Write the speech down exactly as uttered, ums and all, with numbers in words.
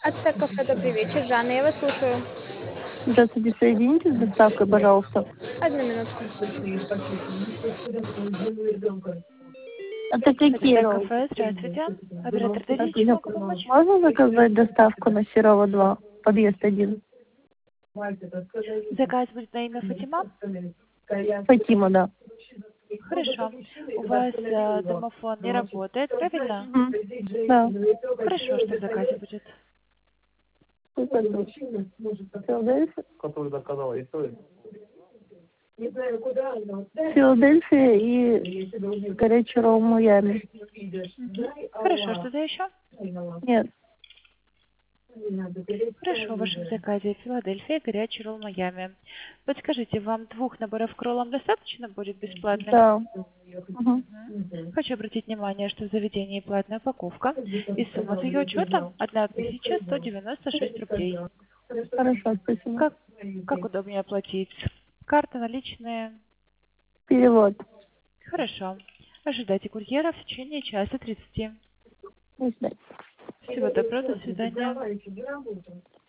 Ацтек кафе, добрый вечер. Жанна, я вас слушаю. Здравствуйте, соедините с доставкой, пожалуйста. Одну минутку. Это какие Ацтек роллы? кафе, здравствуйте. Оператор, дадите, чем могу помочь? Можно заказать доставку на Серова два, подъезд один? Заказ будет на имя Фатима? Фатима, да. Хорошо. У вас э, домофон не работает, правильно? Мгм. Да. Хорошо, что в заказе будет. Филадельфия? Филадельфия и горячий ролл Майами. Мгм. Хорошо, что-то еще? Нет. Хорошо, в вашем заказе Филадельфия, горячий ролл Майами. Подскажите, вам двух наборов к роллам достаточно будет бесплатных? Да. Мгм. Мгм. Хочу обратить внимание, что в заведении платная упаковка и сумма с ее учетом одна тысяча сто девяносто шесть рублей. Хорошо, спасибо. Как, как удобнее оплатить? Карта, наличные? Перевод. Хорошо. Ожидайте курьера в течение часа тридцати. До свидания. Всего доброго, до свидания.